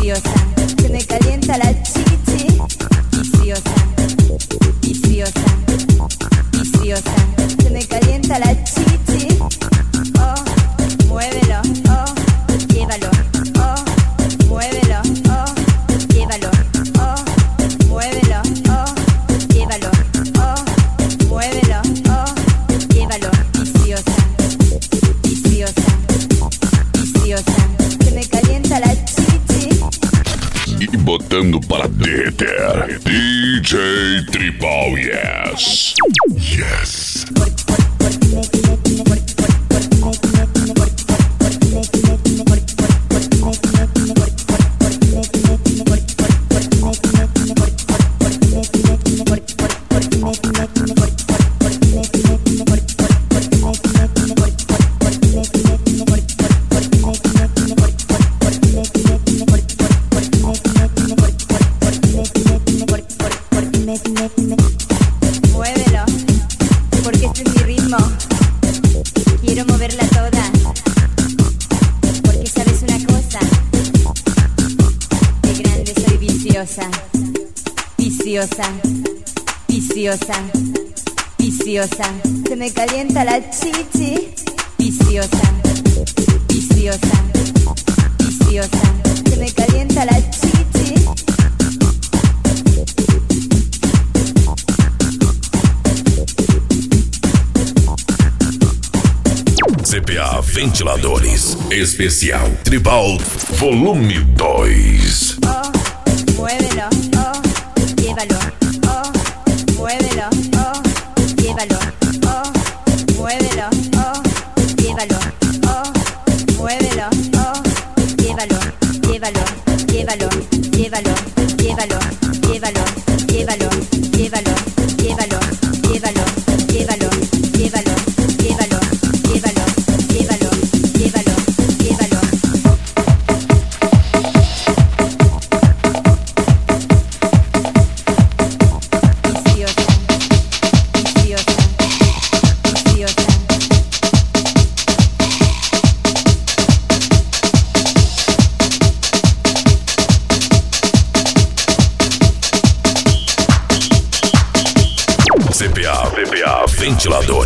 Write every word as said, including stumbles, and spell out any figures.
viciosa, se me calienta la chichi, viciosa, viciosa, viciosa, se me calienta la chichi, oh, muévelo, oh, llévalo, oh, muévelo, oh, llévalo, oh, muévelo, oh, llévalo, oh, muévelo, oh, llévalo, viciosa, viciosa, viciosa, se me calienta la chichi. E botando para derreter, D J Tribal, yes, yes. Muévelo, porque este es mi ritmo. Quiero moverla toda, porque sabes una cosa, de grande soy viciosa, viciosa, viciosa, viciosa. Se me calienta la chichi, viciosa, viciosa, viciosa. Se me calienta la chichi. C P A Ventiladores Especial Tribal Volume dois. Oh, muévelo, oh, llévalo, oh, muévelo, oh, llévalo, oh, muévelo, oh, llévalo, oh, muévelo, oh, llévalo, llévalo, llévalo, llévalo, llévalo, llévalo, llévalo, llévalo, llévalo, llévalo, llévalo, llévalo, llévalo, llévalo, llévalo, llévalo, llévalo. Viciosa, viciosa, viciosa. C P A, C P A Ventiladores